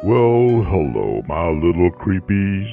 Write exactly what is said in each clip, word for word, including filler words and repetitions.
Well, hello, my little creepies.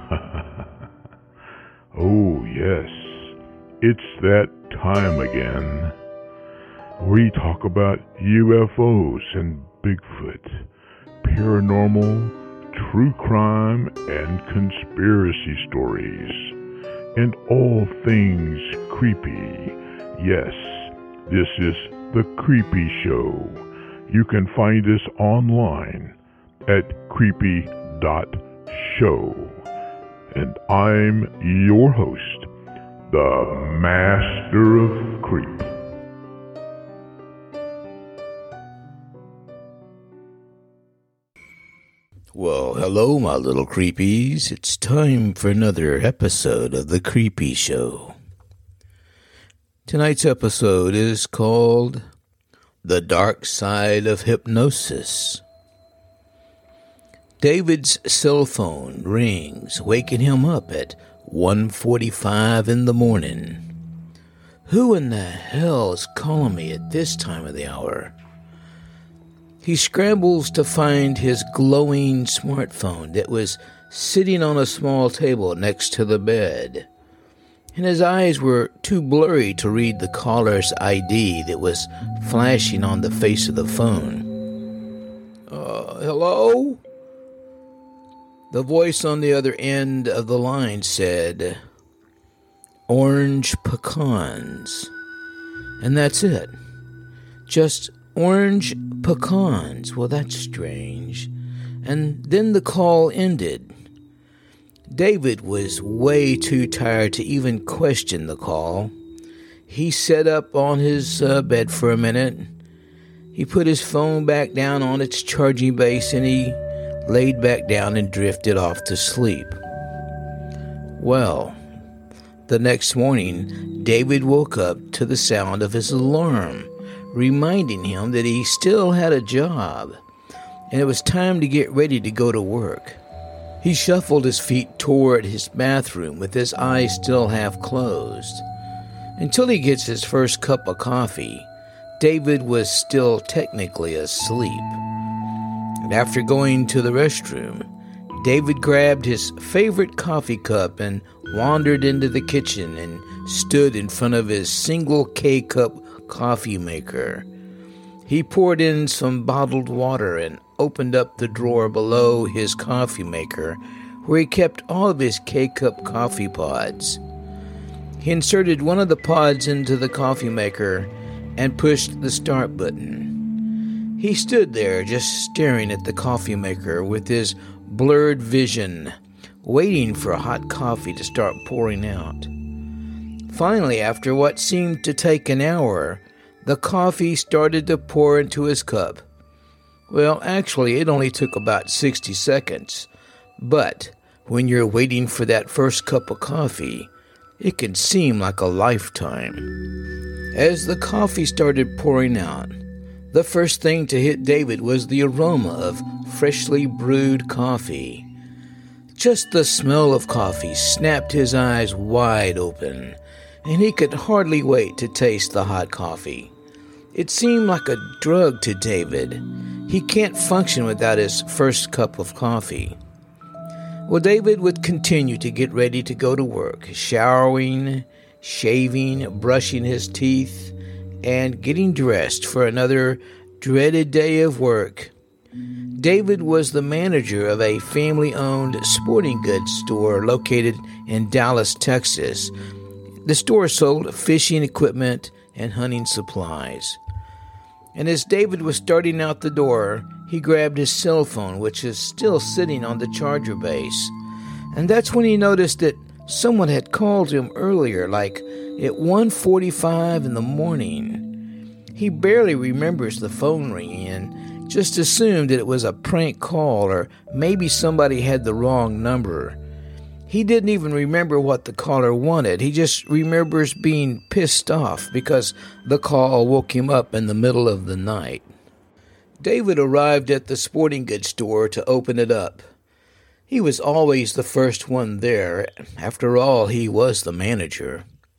Oh, yes, it's that time again. We talk about U F Os and Bigfoot, paranormal, true crime, and conspiracy stories, and all things creepy. Yes, this is The Creepy Show. You can find us online at creepy dot show. And I'm your host, the Master of Creep. Well, hello, my little creepies. It's time for another episode of The Creepy Show. Tonight's episode is called The Dark Side of Hypnosis. David's cell phone rings, waking him up at one forty-five in the morning. Who in the hell is calling me at this time of the hour? He scrambles to find his glowing smartphone that was sitting on a small table next to the bed, and his eyes were too blurry to read the caller's I D that was flashing on the face of the phone. Uh, hello? The voice on the other end of the line said, Orange Pecans. And that's it. Just orange pecans. Well, that's strange. And then the call ended. David was way too tired to even question the call. He sat up on his uh, bed for a minute. He put his phone back down on its charging base and he laid back down and drifted off to sleep. Well, the next morning, David woke up to the sound of his alarm, reminding him that he still had a job, and it was time to get ready to go to work. He shuffled his feet toward his bathroom with his eyes still half closed. Until he gets his first cup of coffee, David was still technically asleep. And after going to the restroom, David grabbed his favorite coffee cup and wandered into the kitchen and stood in front of his single K-cup coffee maker. He poured in some bottled water and opened up the drawer below his coffee maker where he kept all of his K-cup coffee pods. He inserted one of the pods into the coffee maker and pushed the start button. He stood there just staring at the coffee maker with his blurred vision, waiting for hot coffee to start pouring out. Finally, after what seemed to take an hour, the coffee started to pour into his cup. Well, actually, it only took about sixty seconds. But when you're waiting for that first cup of coffee, it can seem like a lifetime. As the coffee started pouring out, the first thing to hit David was the aroma of freshly brewed coffee. Just the smell of coffee snapped his eyes wide open, and he could hardly wait to taste the hot coffee. It seemed like a drug to David. He can't function without his first cup of coffee. Well, David would continue to get ready to go to work, showering, shaving, brushing his teeth, and getting dressed for another dreaded day of work. David was the manager of a family-owned sporting goods store located in Dallas, Texas. The store sold fishing equipment and hunting supplies. And as David was starting out the door, he grabbed his cell phone, which is still sitting on the charger base. And that's when he noticed that someone had called him earlier, like at one forty-five in the morning. He barely remembers the phone ringing and just assumed that it was a prank call or maybe somebody had the wrong number. He didn't even remember what the caller wanted. He just remembers being pissed off because the call woke him up in the middle of the night. David arrived at the sporting goods store to open it up. He was always the first one there. After all, he was the manager.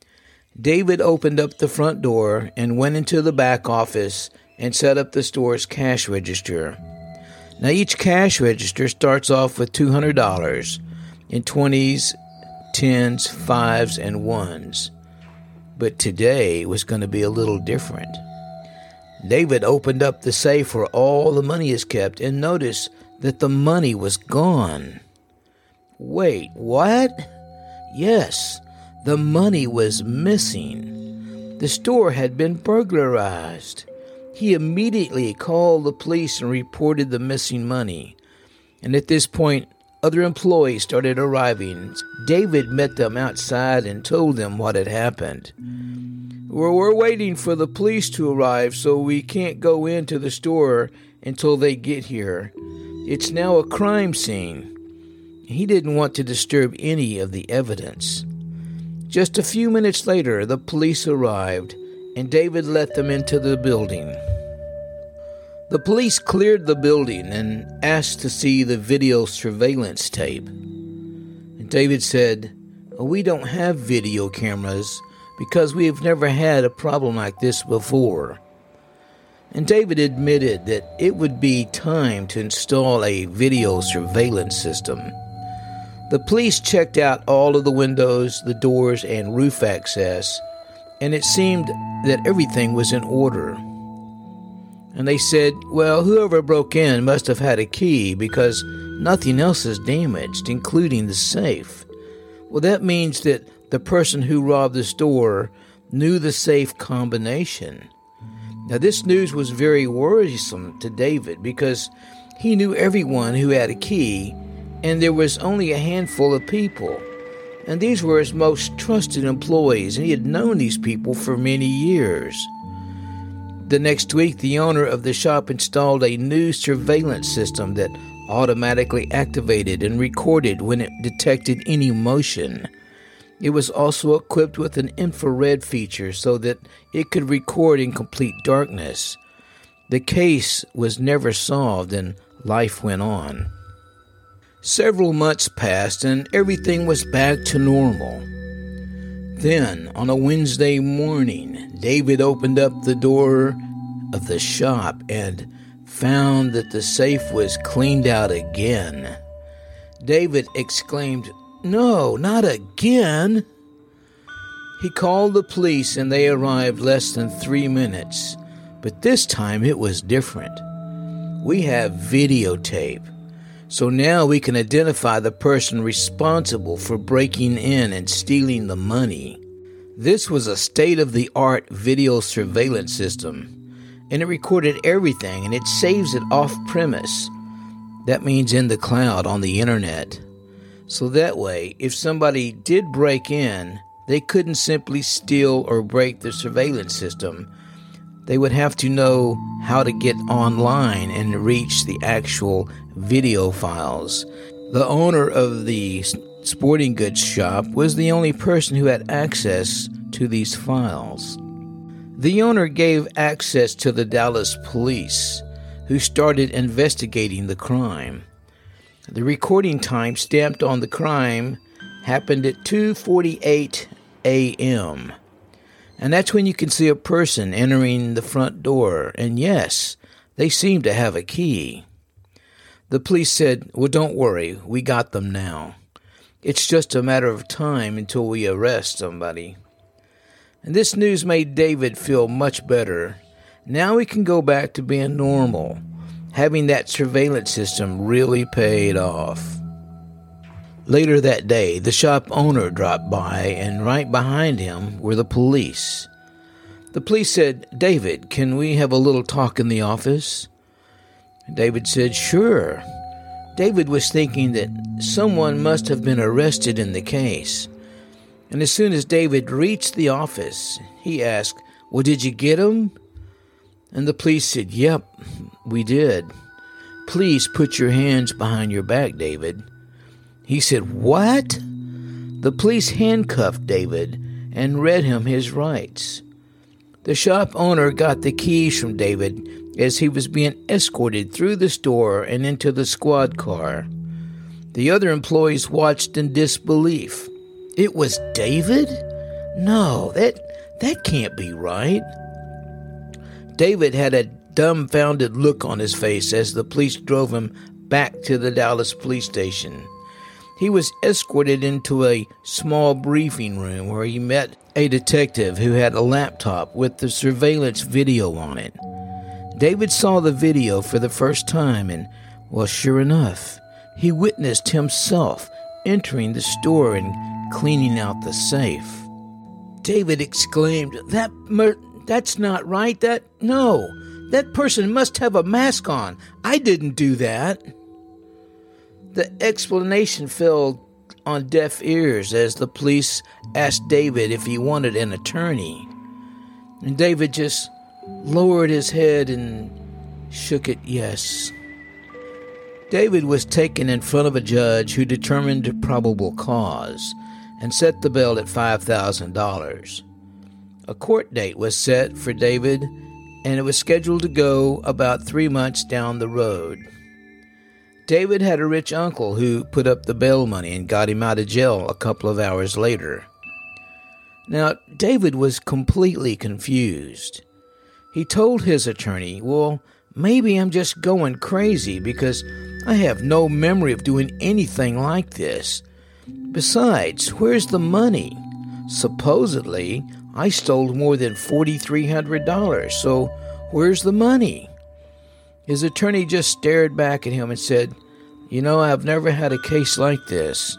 David opened up the front door and went into the back office and set up the store's cash register. Now, each cash register starts off with two hundred dollars in twenties, tens, fives, and ones. But today was going to be a little different. David opened up the safe where all the money is kept and noticed that the money was gone. Wait, what? Yes, the money was missing. The store had been burglarized. He immediately called the police and reported the missing money. And at this point, other employees started arriving. David met them outside and told them what had happened. Well, we're waiting for the police to arrive, so we can't go into the store until they get here. It's now a crime scene. He didn't want to disturb any of the evidence. Just a few minutes later, the police arrived, and David let them into the building. The police cleared the building and asked to see the video surveillance tape. And David said, "We don't have video cameras because we have never had a problem like this before." And David admitted that it would be time to install a video surveillance system. The police checked out all of the windows, the doors, and roof access, and it seemed that everything was in order. And they said, well, whoever broke in must have had a key because nothing else is damaged, including the safe. Well, that means that the person who robbed the store knew the safe combination. Now, this news was very worrisome to David because he knew everyone who had a key, and there was only a handful of people. And these were his most trusted employees, and he had known these people for many years. The next week, the owner of the shop installed a new surveillance system that automatically activated and recorded when it detected any motion. It was also equipped with an infrared feature so that it could record in complete darkness. The case was never solved and life went on. Several months passed and everything was back to normal. Then, on a Wednesday morning, David opened up the door of the shop and found that the safe was cleaned out again. David exclaimed, "No, not again!" He called the police and they arrived less than three minutes. But this time it was different. We have videotape. So now we can identify the person responsible for breaking in and stealing the money. This was a state-of-the-art video surveillance system, and it recorded everything, and it saves it off-premise. That means in the cloud on the internet. So that way, if somebody did break in, they couldn't simply steal or break the surveillance system. They would have to know how to get online and reach the actual video files. The owner of the sporting goods shop was the only person who had access to these files. The owner gave access to the Dallas police, who started investigating the crime. The recording time stamped on the crime happened at two forty-eight a.m., and that's when you can see a person entering the front door. And yes, they seem to have a key. The police said, well, don't worry, we got them now. It's just a matter of time until we arrest somebody. And this news made David feel much better. Now we can go back to being normal. Having that surveillance system really paid off. Later that day, the shop owner dropped by, and right behind him were the police. The police said, David, can we have a little talk in the office? David said, sure. David was thinking that someone must have been arrested in the case. And as soon as David reached the office, he asked, well, did you get him? And the police said, yep, we did. Please put your hands behind your back, David. He said, what? The police handcuffed David and read him his rights. The shop owner got the keys from David as he was being escorted through the store and into the squad car. The other employees watched in disbelief. It was David? No, that that can't be right. David had a dumbfounded look on his face as the police drove him back to the Dallas police station. He was escorted into a small briefing room where he met a detective who had a laptop with the surveillance video on it. David saw the video for the first time and, well, sure enough, he witnessed himself entering the store and cleaning out the safe. David exclaimed, That mer- that's not right. That, no, that person must have a mask on. I didn't do that. The explanation fell on deaf ears as the police asked David if he wanted an attorney. And David just lowered his head and shook it yes. David was taken in front of a judge who determined probable cause and set the bail at five thousand dollars. A court date was set for David, and it was scheduled to go about three months down the road. David had a rich uncle who put up the bail money and got him out of jail a couple of hours later. Now, David was completely confused. He told his attorney, well, maybe I'm just going crazy because I have no memory of doing anything like this. Besides, where's the money? Supposedly, I stole more than four thousand three hundred dollars, so where's the money? His attorney just stared back at him and said, you know, I've never had a case like this.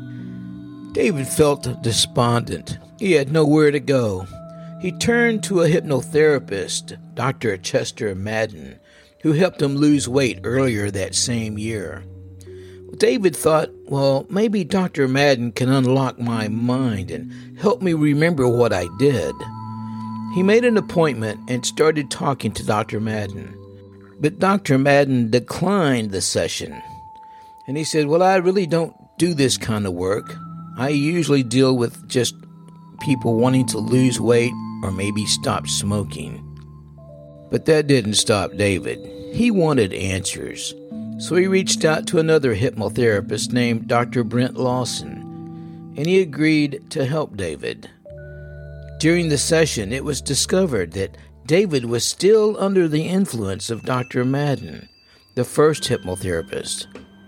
David felt despondent. He had nowhere to go. He turned to a hypnotherapist, Doctor Chester Madden, who helped him lose weight earlier that same year. David thought, well, maybe Doctor Madden can unlock my mind and help me remember what I did. He made an appointment and started talking to Doctor Madden. But Doctor Madden declined the session. And he said, well, I really don't do this kind of work. I usually deal with just people wanting to lose weight or maybe stop smoking. But that didn't stop David. He wanted answers. So he reached out to another hypnotherapist named Doctor Brent Lawson, and he agreed to help David. During the session, it was discovered that David was still under the influence of Doctor Madden, the first hypnotherapist.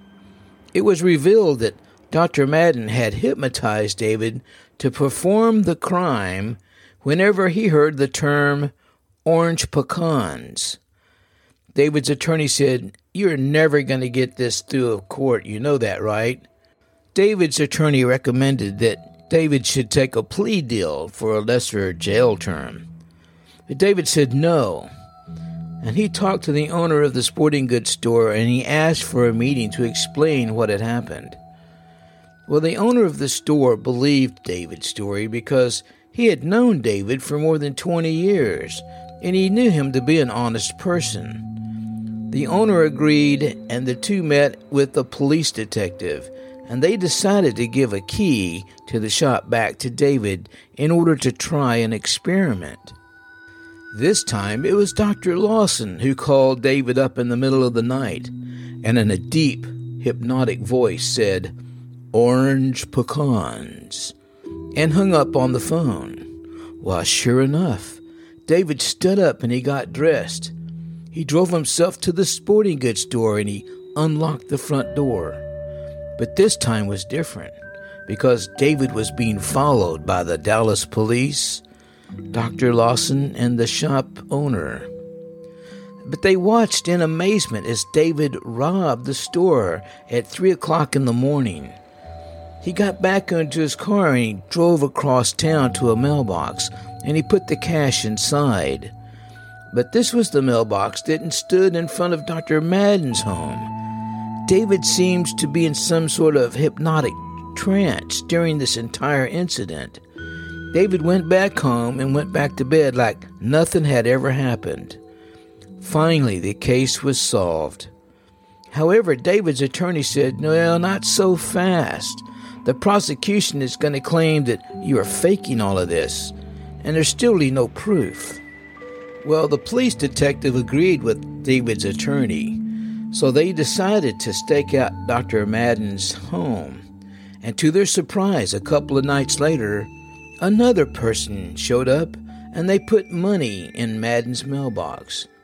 It was revealed that Doctor Madden had hypnotized David to perform the crime whenever he heard the term orange pecans. David's attorney said, you're never going to get this through a court, you know that, right? David's attorney recommended that David should take a plea deal for a lesser jail term. But David said no, and he talked to the owner of the sporting goods store and he asked for a meeting to explain what had happened. Well, the owner of the store believed David's story because he had known David for more than twenty years, and he knew him to be an honest person. The owner agreed, and the two met with a police detective, and they decided to give a key to the shop back to David in order to try an experiment. This time, it was Doctor Lawson who called David up in the middle of the night, and in a deep, hypnotic voice said, "Orange pecans," and hung up on the phone. Well, sure enough, David stood up and he got dressed. He drove himself to the sporting goods store and he unlocked the front door. But this time was different because David was being followed by the Dallas police, Doctor Lawson, and the shop owner. But they watched in amazement as David robbed the store at three o'clock in the morning. He got back into his car and he drove across town to a mailbox and he put the cash inside. But this was the mailbox that stood in front of Doctor Madden's home. David seems to be in some sort of hypnotic trance during this entire incident. David went back home and went back to bed like nothing had ever happened. Finally, the case was solved. However, David's attorney said, "No, not so fast. The prosecution is going to claim that you are faking all of this, and there's still no proof." Well, the police detective agreed with David's attorney, so they decided to stake out Doctor Madden's home. And to their surprise, a couple of nights later, another person showed up and they put money in Madden's mailbox.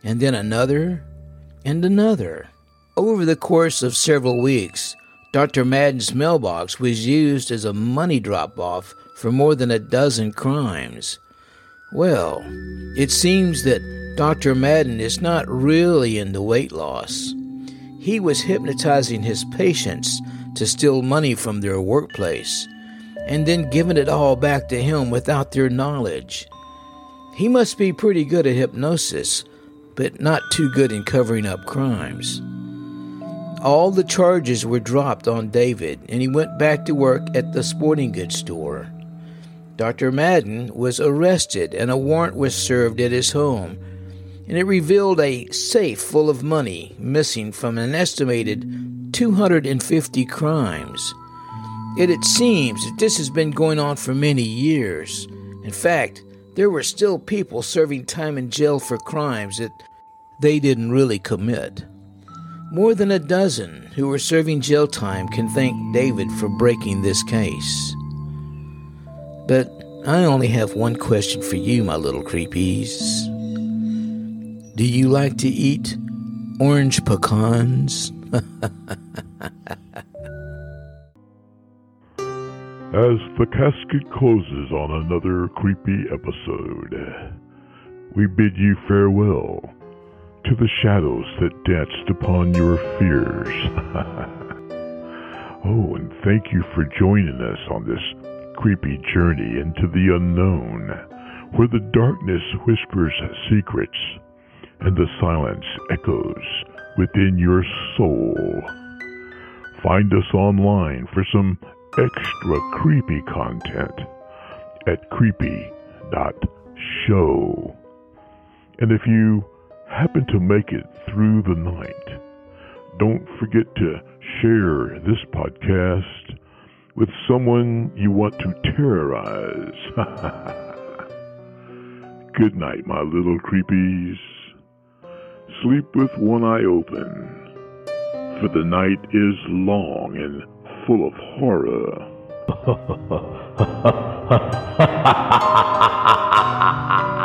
and then another, and another. Over the course of several weeks, Doctor Madden's mailbox was used as a money drop-off for more than a dozen crimes. Well, it seems that Doctor Madden is not really into weight loss. He was hypnotizing his patients to steal money from their workplace, and then giving it all back to him without their knowledge. He must be pretty good at hypnosis, but not too good in covering up crimes. All the charges were dropped on David, and he went back to work at the sporting goods store. Doctor Madden was arrested, and a warrant was served at his home, and it revealed a safe full of money missing from an estimated two hundred fifty crimes. Yet it seems that this has been going on for many years. In fact, there were still people serving time in jail for crimes that they didn't really commit. More than a dozen who were serving jail time can thank David for breaking this case. But I only have one question for you, my little creepies. Do you like to eat orange pecans? As the casket closes on another creepy episode, we bid you farewell to the shadows that danced upon your fears. Oh, and thank you for joining us on this creepy journey into the unknown, where the darkness whispers secrets and the silence echoes within your soul. Find us online for some extra creepy content at creepy dot show. And if you happen to make it through the night, don't forget to share this podcast with someone you want to terrorize. Good night, my little creepies. Sleep with one eye open, for the night is long and full of horror.